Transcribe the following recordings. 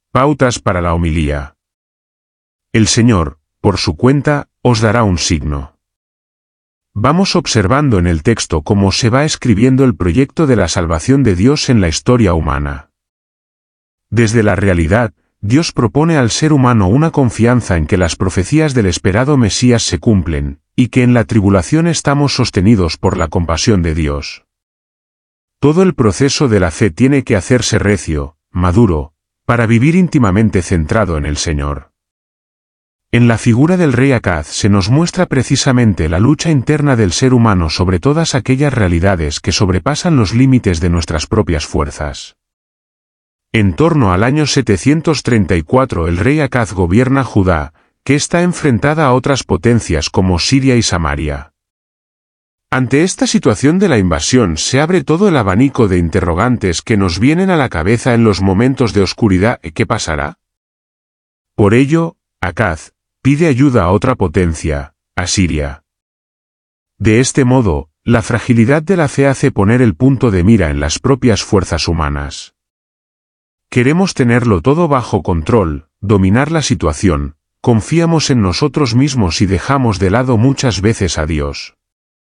Pautas para la homilía. El Señor, por su cuenta, os dará un signo. Vamos observando en el texto cómo se va escribiendo el proyecto de la salvación de Dios en la historia humana. Desde la realidad, Dios propone al ser humano una confianza en que las profecías del esperado Mesías se cumplen, y que en la tribulación estamos sostenidos por la compasión de Dios. Todo el proceso de la fe tiene que hacerse recio, maduro, para vivir íntimamente centrado en el Señor. En la figura del rey Acaz se nos muestra precisamente la lucha interna del ser humano sobre todas aquellas realidades que sobrepasan los límites de nuestras propias fuerzas. En torno al año 734 el rey Acaz gobierna Judá, que está enfrentada a otras potencias como Siria y Samaria. Ante esta situación de la invasión se abre todo el abanico de interrogantes que nos vienen a la cabeza en los momentos de oscuridad. ¿Qué pasará? Por ello, Acaz pide ayuda a otra potencia, a Siria. De este modo, la fragilidad de la fe hace poner el punto de mira en las propias fuerzas humanas. Queremos tenerlo todo bajo control, dominar la situación, confiamos en nosotros mismos y dejamos de lado muchas veces a Dios.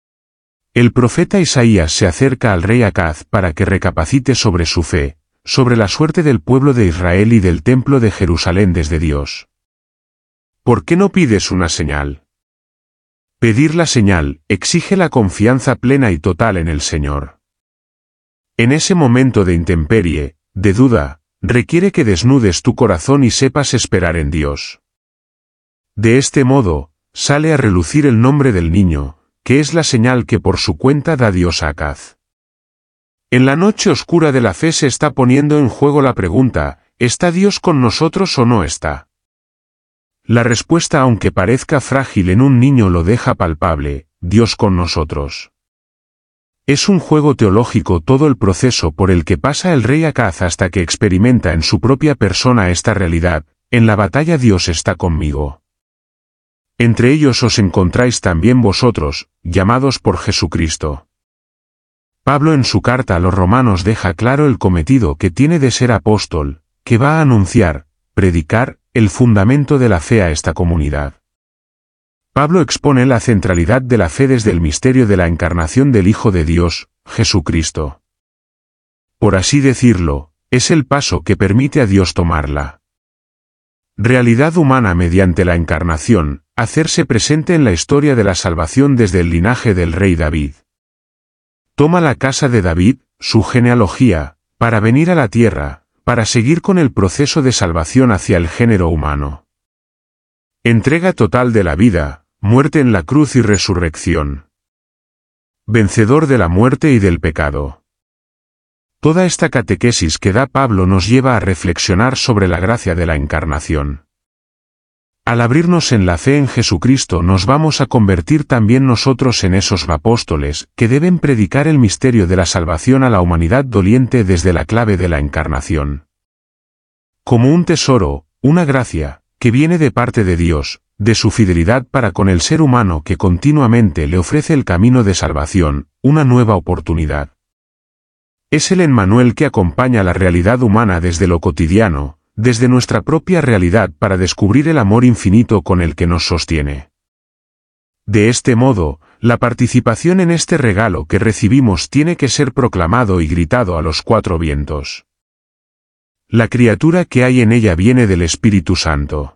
El profeta Isaías se acerca al rey Acaz para que recapacite sobre su fe, sobre la suerte del pueblo de Israel y del templo de Jerusalén desde Dios. ¿Por qué no pides una señal? Pedir la señal exige la confianza plena y total en el Señor. En ese momento de intemperie, de duda, requiere que desnudes tu corazón y sepas esperar en Dios. De este modo, sale a relucir el nombre del niño, que es la señal que por su cuenta da Dios a Acaz. En la noche oscura de la fe se está poniendo en juego la pregunta, ¿está Dios con nosotros o no está? La respuesta, aunque parezca frágil en un niño, lo deja palpable: Dios con nosotros. Es un juego teológico todo el proceso por el que pasa el rey Acaz hasta que experimenta en su propia persona esta realidad: en la batalla Dios está conmigo. Entre ellos os encontráis también vosotros, llamados por Jesucristo. Pablo en su carta a los romanos deja claro el cometido que tiene de ser apóstol, que va a anunciar, predicar, el fundamento de la fe a esta comunidad. Pablo expone la centralidad de la fe desde el misterio de la encarnación del Hijo de Dios, Jesucristo. Por así decirlo, es el paso que permite a Dios tomarla. Realidad humana mediante la encarnación, hacerse presente en la historia de la salvación desde el linaje del rey David. Toma la casa de David, su genealogía, para venir a la tierra, para seguir con el proceso de salvación hacia el género humano. Entrega total de la vida, muerte en la cruz y resurrección. Vencedor de la muerte y del pecado. Toda esta catequesis que da Pablo nos lleva a reflexionar sobre la gracia de la encarnación. Al abrirnos en la fe en Jesucristo nos vamos a convertir también nosotros en esos apóstoles que deben predicar el misterio de la salvación a la humanidad doliente desde la clave de la encarnación. Como un tesoro, una gracia, que viene de parte de Dios, de su fidelidad para con el ser humano que continuamente le ofrece el camino de salvación, una nueva oportunidad. Es el Emmanuel que acompaña la realidad humana desde lo cotidiano, desde nuestra propia realidad para descubrir el amor infinito con el que nos sostiene. De este modo, la participación en este regalo que recibimos tiene que ser proclamado y gritado a los cuatro vientos. La criatura que hay en ella viene del Espíritu Santo.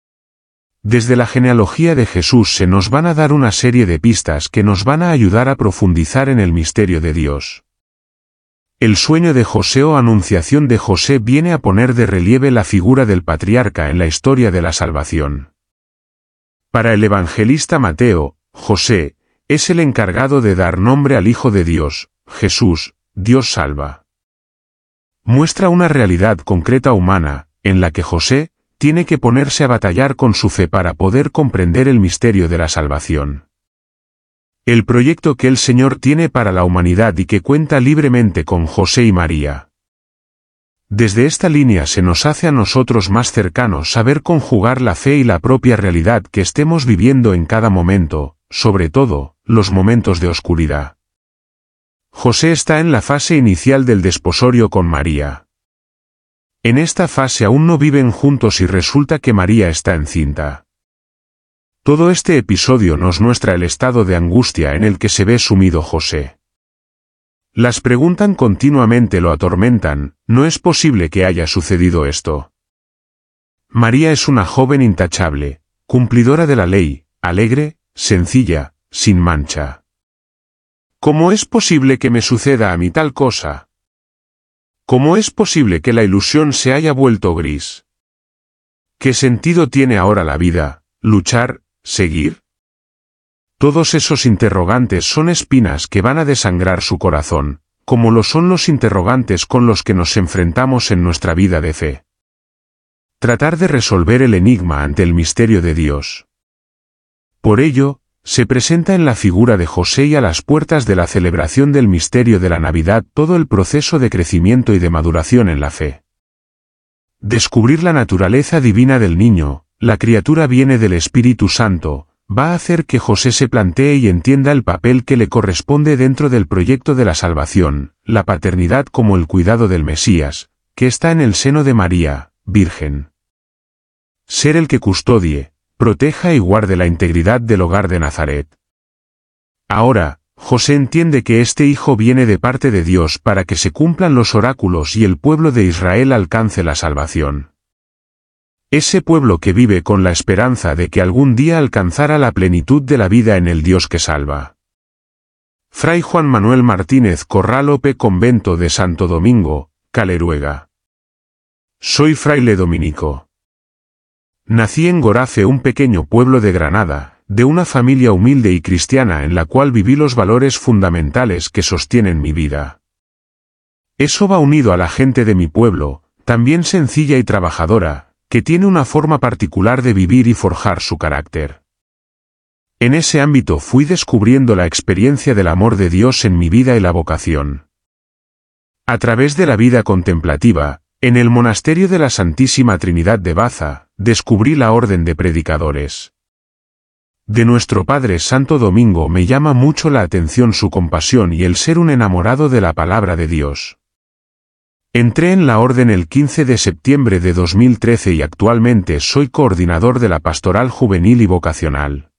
Desde la genealogía de Jesús se nos van a dar una serie de pistas que nos van a ayudar a profundizar en el misterio de Dios. El sueño de José o anunciación de José viene a poner de relieve la figura del patriarca en la historia de la salvación. Para el evangelista Mateo, José es el encargado de dar nombre al Hijo de Dios, Jesús, Dios salva. Muestra una realidad concreta humana, en la que José tiene que ponerse a batallar con su fe para poder comprender el misterio de la salvación. El proyecto que el Señor tiene para la humanidad y que cuenta libremente con José y María. Desde esta línea se nos hace a nosotros más cercanos saber conjugar la fe y la propia realidad que estemos viviendo en cada momento, sobre todo, los momentos de oscuridad. José está en la fase inicial del desposorio con María. En esta fase aún no viven juntos y resulta que María está encinta. Todo este episodio nos muestra el estado de angustia en el que se ve sumido José. Las preguntas continuamente lo atormentan, ¿no es posible que haya sucedido esto? María es una joven intachable, cumplidora de la ley, alegre, sencilla, sin mancha. ¿Cómo es posible que me suceda a mí tal cosa? ¿Cómo es posible que la ilusión se haya vuelto gris? ¿Qué sentido tiene ahora la vida, luchar, seguir? Todos esos interrogantes son espinas que van a desangrar su corazón, como lo son los interrogantes con los que nos enfrentamos en nuestra vida de fe. Tratar de resolver el enigma ante el misterio de Dios. Por ello, se presenta en la figura de José y a las puertas de la celebración del misterio de la Navidad todo el proceso de crecimiento y de maduración en la fe. Descubrir la naturaleza divina del niño, la criatura viene del Espíritu Santo, va a hacer que José se plantee y entienda el papel que le corresponde dentro del proyecto de la salvación, la paternidad como el cuidado del Mesías, que está en el seno de María, Virgen. Ser el que custodie, proteja y guarde la integridad del hogar de Nazaret. Ahora, José entiende que este hijo viene de parte de Dios para que se cumplan los oráculos y el pueblo de Israel alcance la salvación. Ese pueblo que vive con la esperanza de que algún día alcanzará la plenitud de la vida en el Dios que salva. Fray Juan Manuel Martínez Corral, P. Convento de Santo Domingo, Caleruega. Soy fraile dominico. Nací en Gorafe, un pequeño pueblo de Granada, de una familia humilde y cristiana en la cual viví los valores fundamentales que sostienen mi vida. Eso va unido a la gente de mi pueblo, también sencilla y trabajadora, que tiene una forma particular de vivir y forjar su carácter. En ese ámbito fui descubriendo la experiencia del amor de Dios en mi vida y la vocación. A través de la vida contemplativa, en el monasterio de la Santísima Trinidad de Baza, descubrí la orden de predicadores. De nuestro Padre Santo Domingo me llama mucho la atención su compasión y el ser un enamorado de la palabra de Dios. Entré en la orden el 15 de septiembre de 2013 y actualmente soy coordinador de la Pastoral Juvenil y Vocacional.